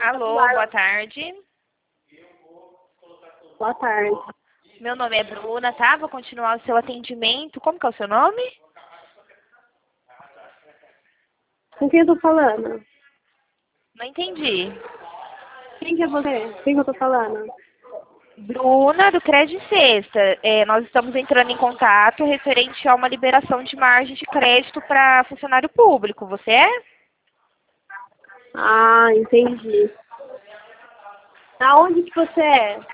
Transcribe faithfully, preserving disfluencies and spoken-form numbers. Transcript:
Alô, boa tarde. Boa tarde. Meu nome é Bruna, tá? Vou continuar o seu atendimento. Como que é o seu nome? Com quem eu tô falando? Não entendi. Quem que é você? Quem que eu tô falando? Bruna, do Crédito Sexta. É, nós estamos entrando em contato referente a uma liberação de margem de crédito para funcionário público. Você é? Ah, entendi. Aonde que você é?